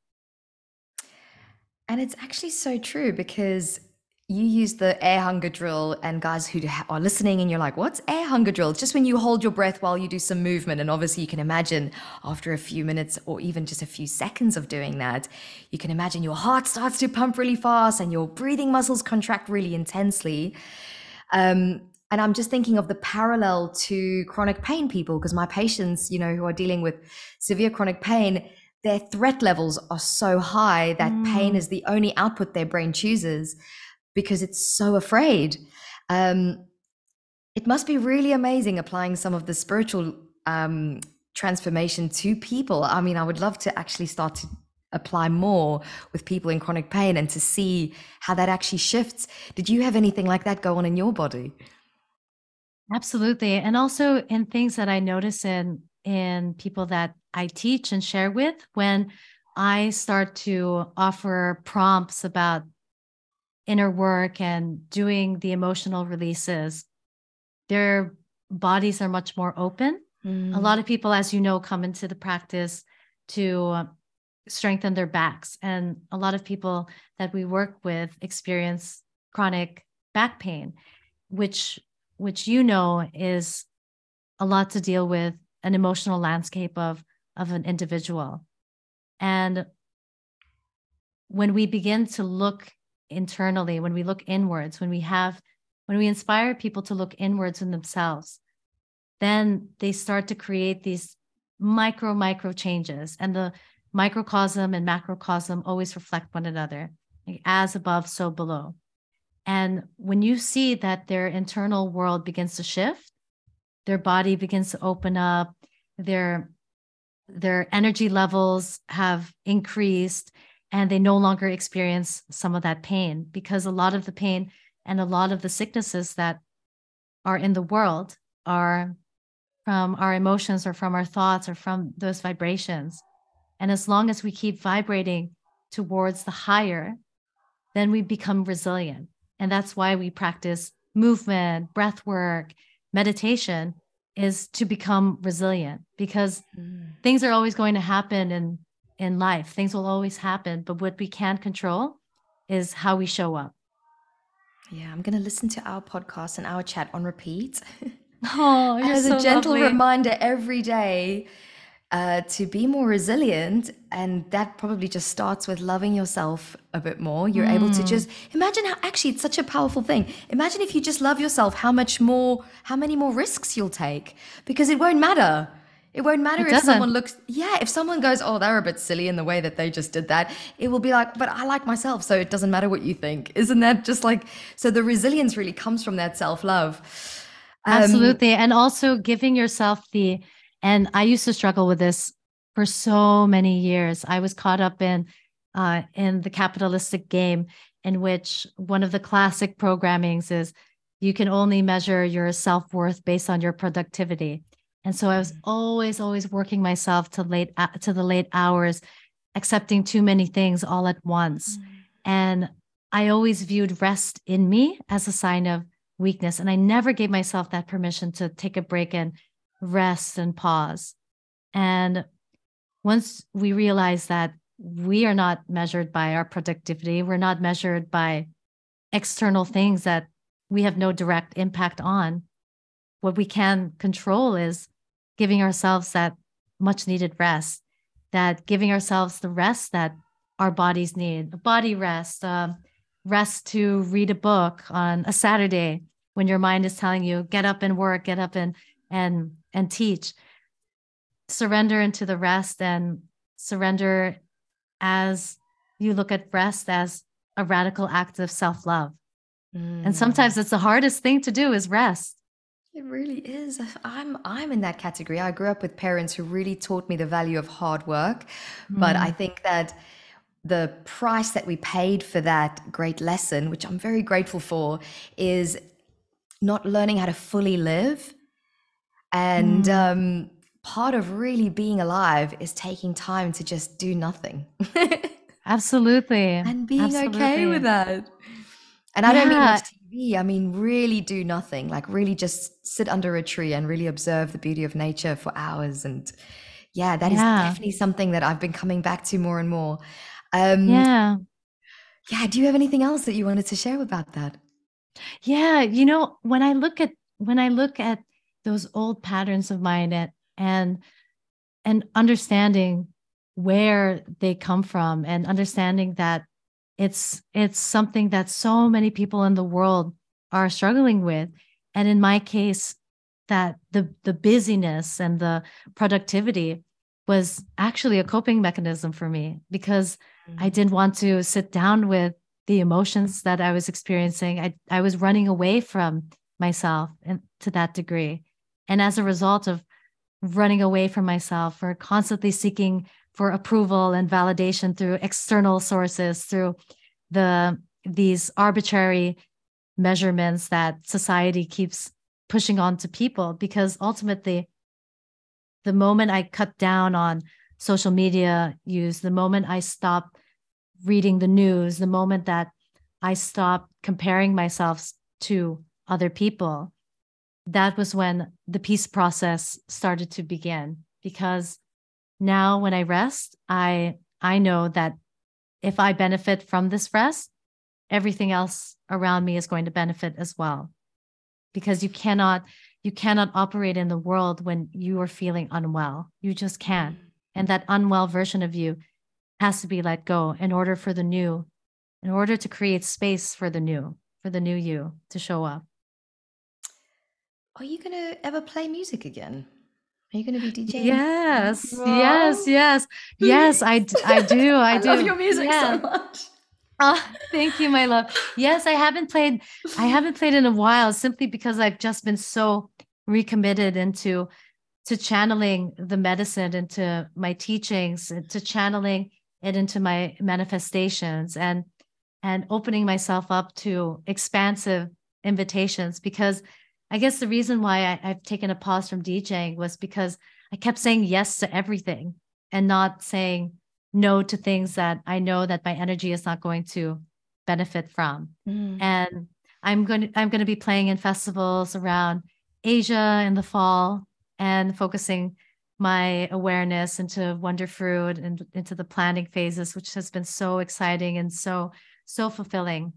And it's actually so true, because you use the air hunger drill, and guys who are listening and you're like, what's air hunger drill? It's just when you hold your breath while you do some movement. And obviously you can imagine after a few minutes or even just a few seconds of doing that, you can imagine your heart starts to pump really fast and your breathing muscles contract really intensely. Um, and I'm just thinking of the parallel to chronic pain people, because my patients, you know, who are dealing with severe chronic pain, their threat levels are so high that mm. pain is the only output their brain chooses, because it's so afraid. Um, it must be really amazing applying some of the spiritual um, transformation to people. I mean, I would love to actually start to apply more with people in chronic pain and to see how that actually shifts. Did you have anything like that go on in your body? Absolutely. And also in things that I notice in, in people that I teach and share with, when I start to offer prompts about inner work and doing the emotional releases, their bodies are much more open. Mm. A lot of people, as you know, come into the practice to strengthen their backs. And a lot of people that we work with experience chronic back pain, which, which, you know, is a lot to deal with an emotional landscape of, of an individual. And when we begin to look internally, when we look inwards, when we have, when we inspire people to look inwards in themselves, then they start to create these micro, micro changes. And the microcosm and macrocosm always reflect one another, like as above, so below. And when you see that their internal world begins to shift, their body begins to open up, their, their energy levels have increased, and they no longer experience some of that pain, because a lot of the pain and a lot of the sicknesses that are in the world are from our emotions or from our thoughts or from those vibrations. And as long as we keep vibrating towards the higher, then we become resilient. And that's why we practice movement, breath work, meditation, is to become resilient, because mm. things are always going to happen in, in life. Things will always happen. But what we can't control is how we show up. Yeah, I'm going to listen to our podcast and our chat on repeat. Oh, you're as so a gentle lovely. reminder every day uh, to be more resilient. And that probably just starts with loving yourself a bit more. You're mm. able to just imagine how, actually, it's such a powerful thing. Imagine if you just love yourself, how much more, how many more risks you'll take, because it won't matter. It won't matter It if doesn't. someone looks, yeah, if someone goes, oh, they're a bit silly in the way that they just did that, it will be like, but I like myself, so it doesn't matter what you think. Isn't that just like, so the resilience really comes from that self-love. Um, Absolutely. And also giving yourself the, and I used to struggle with this for so many years. I was caught up in uh, in the capitalistic game in which one of the classic programmings is you can only measure your self-worth based on your productivity. And so I was always, always working myself to late to the late hours, accepting too many things all at once. And I always viewed rest in me as a sign of weakness. And I never gave myself that permission to take a break and rest and pause. And once we realize that we are not measured by our productivity, we're not measured by external things that we have no direct impact on. What we can control is giving ourselves that much needed rest, that giving ourselves the rest that our bodies need, a body rest, um, rest to read a book on a Saturday when your mind is telling you, get up and work, get up and and and teach. Surrender into the rest and surrender as you look at rest as a radical act of self-love. And mm. sometimes it's the hardest thing to do is rest. It really is. I'm I'm in that category. I grew up with parents who really taught me the value of hard work, but I Mm, think that the price that we paid for that great lesson, which I'm very grateful for, is not learning how to fully live. And mm, um, part of really being alive is taking time to just do nothing absolutely. and being okay with Absolutely. that. And I don't mean watch Yeah. T V. I mean really do nothing. Like really just sit under a tree and really observe the beauty of nature for hours. And yeah, that is Yeah. definitely something that I've been coming back to more and more. Um, Yeah. yeah, do you have anything else that you wanted to share about that? Yeah. You know, when I look at when I look at those old patterns of mine and and and understanding where they come from and understanding that it's it's something that so many people in the world are struggling with. And in my case, that the the busyness and the productivity was actually a coping mechanism for me because I didn't want to sit down with the emotions that I was experiencing. I, I was running away from myself and to that degree. And as a result of running away from myself or constantly seeking for approval and validation through external sources, through the these arbitrary measurements that society keeps pushing on to people, because ultimately the moment I cut down on social media use, the moment I stop reading the news, the moment that I stopped comparing myself to other people, that was when the peace process started to begin. Because now when I rest, I I know that if I benefit from this rest, everything else around me is going to benefit as well. Because you cannot you cannot operate in the world when you are feeling unwell. You just can't. And that unwell version of you has to be let go in order for the new, in order to create space for the new, for the new you to show up. Are you gonna ever play music again? Are you gonna be DJing? Yes, yes, Oh, yes, yes. I, please. d- I do, I I love do. your music so Yeah. much. Oh, thank you, my love. Yes, I haven't played. I haven't played in a while, simply because I've just been so recommitted into to channeling the medicine into my teachings, to channeling it into my manifestations, and and opening myself up to expansive invitations. Because I guess the reason why I, I've taken a pause from DJing was because I kept saying yes to everything and not saying no to things that I know that my energy is not going to benefit from. Mm. And I'm going to I'm going to be playing in festivals around Asia in the fall and focusing my awareness into Wonder Fruit and into the planning phases, which has been so exciting and so, so fulfilling.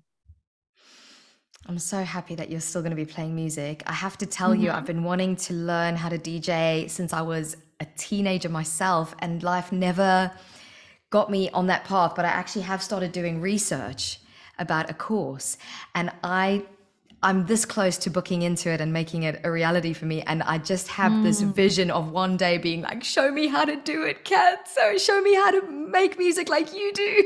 I'm so happy that you're still going to be playing music. I have to tell you, I've Mm-hmm. been wanting to learn how to D J since I was a teenager myself, and life never got me on that path. But I actually have started doing research about a course, and I I'm this close to booking into it and making it a reality for me. And I just have this Mm. vision of one day being like, show me how to do it, Kat. So show me how to make music like you do.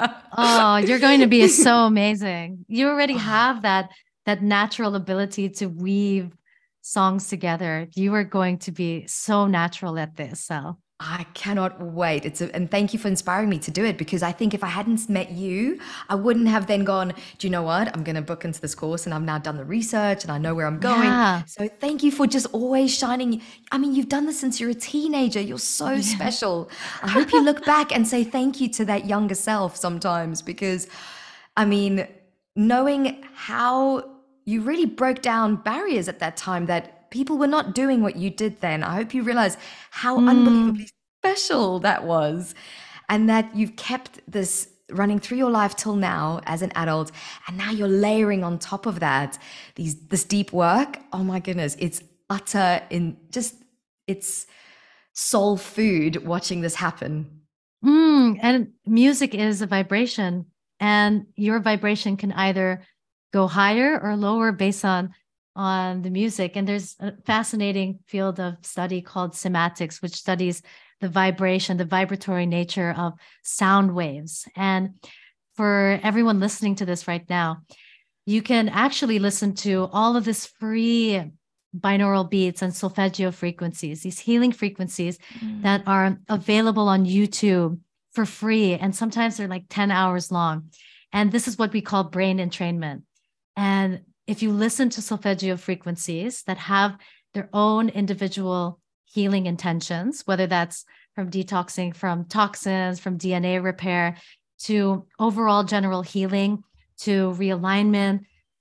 Oh, you're going to be so amazing. You already have that that natural ability to weave songs together. You are going to be so natural at this. So I cannot wait. It's a, and thank you for inspiring me to do it, because I think if I hadn't met you, I wouldn't have then gone, do you know what? I'm going to book into this course, and I've now done the research and I know where I'm going. yeah. So thank you for just always shining. I mean, you've done this since you're a teenager. You're so Yeah. special. I hope you look back and say thank you to that younger self sometimes, because I mean, knowing how you really broke down barriers at that time that people were not doing what you did then. I hope you realize how Mm. unbelievably special that was, and that you've kept this running through your life till now as an adult, and now you're layering on top of that these this deep work. Oh my goodness, it's utter in just it's soul food watching this happen. Mm, and music is a vibration, and your vibration can either go higher or lower based on on the music. And there's a fascinating field of study called cymatics, which studies the vibration, the vibratory nature of sound waves. And for everyone listening to this right now, you can actually listen to all of this free binaural beats and solfeggio frequencies, these healing frequencies that are available on YouTube for free. And sometimes they're like ten hours long. And this is what we call brain entrainment. And if you listen to solfeggio frequencies that have their own individual healing intentions, whether that's from detoxing from toxins, from D N A repair, to overall general healing, to realignment,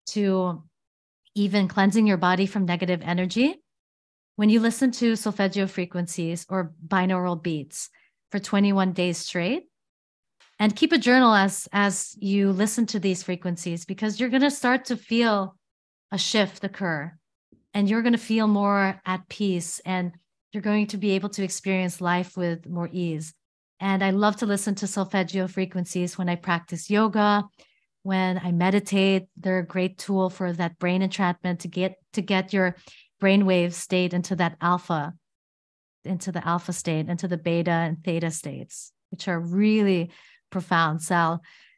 to even cleansing your body from negative energy. When you listen to solfeggio frequencies or binaural beats for twenty-one days straight, and keep a journal as, as you listen to these frequencies, because you're going to start to feel a shift occur, and you're going to feel more at peace, and you're going to be able to experience life with more ease. And I love to listen to solfeggio frequencies when I practice yoga, when I meditate. They're a great tool for that brain entrapment to get to get your brainwave state into that alpha, into the alpha state, into the beta and theta states, which are really profound. So,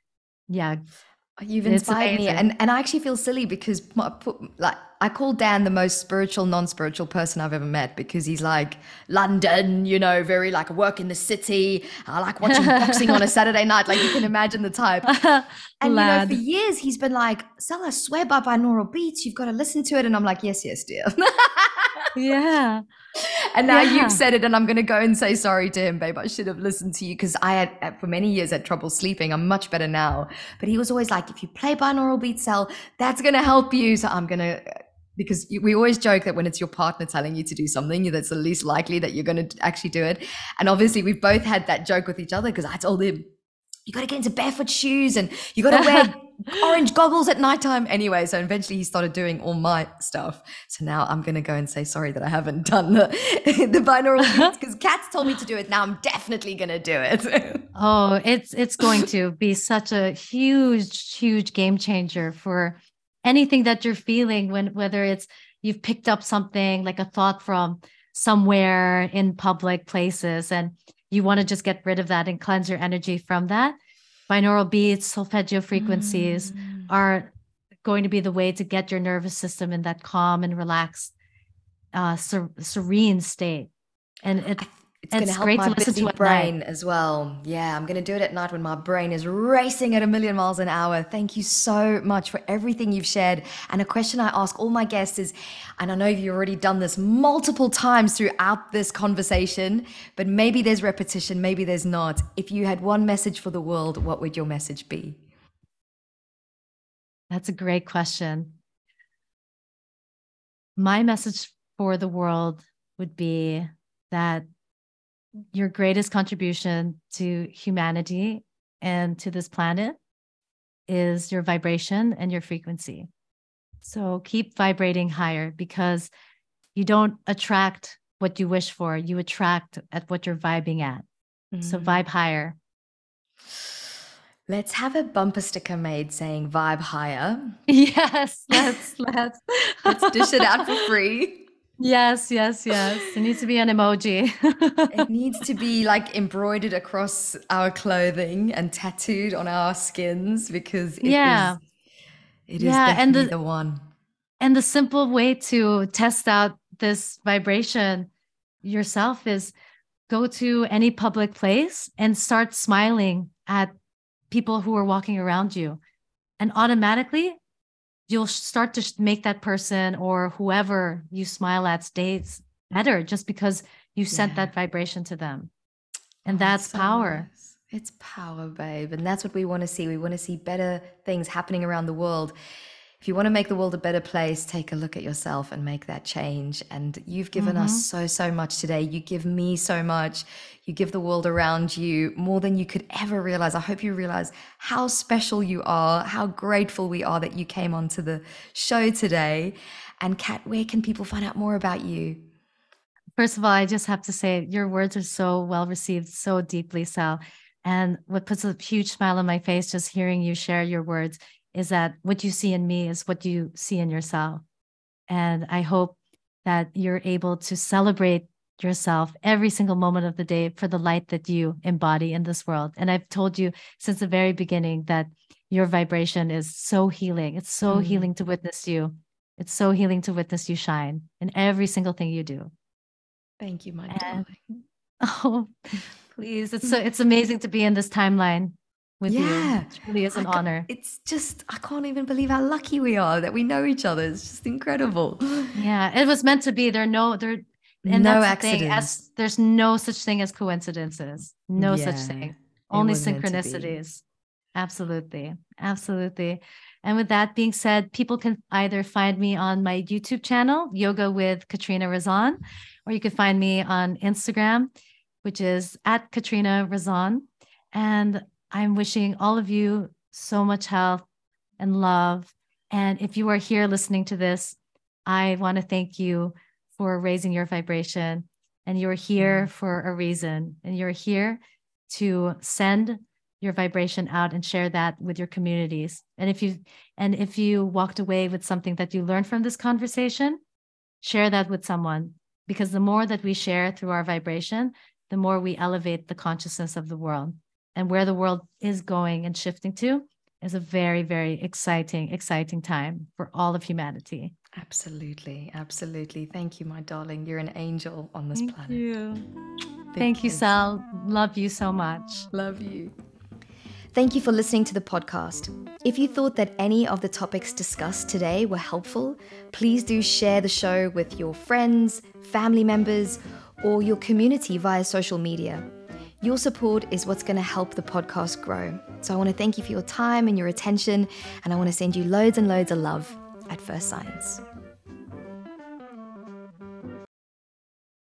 yeah, You've it's inspired me, amazing. and and I actually feel silly because my, like I call Dan the most spiritual, non-spiritual person I've ever met, because he's like London, you know, very like work in the city. I like watching boxing on a Saturday night, like you can imagine the type. And you know, for Lad. years he's been like, "Sal, I swear by binaural beats, you've got to listen to it," and I'm like, "Yes, yes, dear." Yeah. And now Yeah. you've said it, and I'm going to go and say sorry to him, babe. I should have listened to you, because I had, uh, for many years, had trouble sleeping. I'm much better now. But he was always like, if you play binaural beat cell, that's going to help you. So I'm going to, because we always joke that when it's your partner telling you to do something, that's the least likely that you're going to actually do it. And obviously, we've both had that joke with each other, because I told him, you got to get into barefoot shoes and you got to wear orange goggles at nighttime. Anyway, so eventually he started doing all my stuff. So now I'm going to go and say sorry that I haven't done the, the binaural beats, because Kat's told me to do it. Now I'm definitely going to do it. Oh, it's it's going to be such a huge, huge game changer for anything that you're feeling, when whether it's you've picked up something like a thought from somewhere in public places, and you want to just get rid of that and cleanse your energy from that. Binaural beats, solfeggio frequencies Mm. are going to be the way to get your nervous system in that calm and relaxed, uh, ser- serene state. And it, It's going to it's help great my to listen busy to at night. brain as well. Yeah, I'm going to do it at night when my brain is racing at a million miles an hour. Thank you so much for everything you've shared. And a question I ask all my guests is, and I know you've already done this multiple times throughout this conversation, but maybe there's repetition, maybe there's not. If you had one message for the world, what would your message be? That's a great question. My message for the world would be that your greatest contribution to humanity and to this planet is your vibration and your frequency. So keep vibrating higher, because you don't attract what you wish for. You attract at what you're vibing at. So Mm. vibe higher. Let's have a bumper sticker made saying vibe higher. Yes, let's let's Let's dish it out for free. Yes, yes, yes. It needs to be an emoji. It needs to be like embroidered across our clothing and tattooed on our skins because it Yeah. is it is Yeah, and definitely the the one. and the simple way to test out this vibration yourself is go to any public place and start smiling at people who are walking around you. And automatically, you'll start to sh- make that person or whoever you smile at stays better just because you sent Yeah. that vibration to them. And Oh, it's that's so power. nice. It's power, babe. And that's what we want to see. We want to see better things happening around the world. If you want to make the world a better place, take a look at yourself and make that change. And you've given us Mm-hmm. so, so much today. You give me so much. You give the world around you more than you could ever realize. I hope you realize how special you are, how grateful we are that you came onto the show today. And Kat, where can people find out more about you? First of all, I just have to say your words are so well received, so deeply, Sal. And what puts a huge smile on my face just hearing you share your words is that what you see in me is what you see in yourself. And I hope that you're able to celebrate yourself every single moment of the day for the light that you embody in this world. And I've told you since the very beginning that your vibration is so healing. It's so Mm. healing to witness you. It's so healing to witness you shine in every single thing you do. Thank you, my And darling. oh, please. It's so it's amazing to be in this timeline with you. Yeah. It truly is I an ca- honor. It's just, I can't even believe how lucky we are that we know each other. It's just incredible. Yeah, it was meant to be. There are no there and No that's the thing. accidents. As there's no such thing as coincidences. No such Yeah, thing. it Only was meant to be. synchronicities. Absolutely. Absolutely. And with that being said, people can either find me on my YouTube channel, Yoga with Katrina Razan, or you can find me on Instagram, which is at Katrina Razan. And I'm wishing all of you so much health and love. And if you are here listening to this, I want to thank you for raising your vibration. And you're here Mm. for a reason. And you're here to send your vibration out and share that with your communities. And if you and if you walked away with something that you learned from this conversation, share that with someone, because the more that we share through our vibration, the more we elevate the consciousness of the world. And where the world is going and shifting to is a very, very exciting, exciting time for all of humanity. Absolutely, absolutely. Thank you, my darling. You're an angel on this Thank planet. you. Big Thank you, kiss. Sal. Love you so much. Love you. Thank you for listening to the podcast. If you thought that any of the topics discussed today were helpful, please do share the show with your friends, family members, or your community via social media. Your support is what's going to help the podcast grow. So I want to thank you for your time and your attention, and I want to send you loads and loads of love at First Science.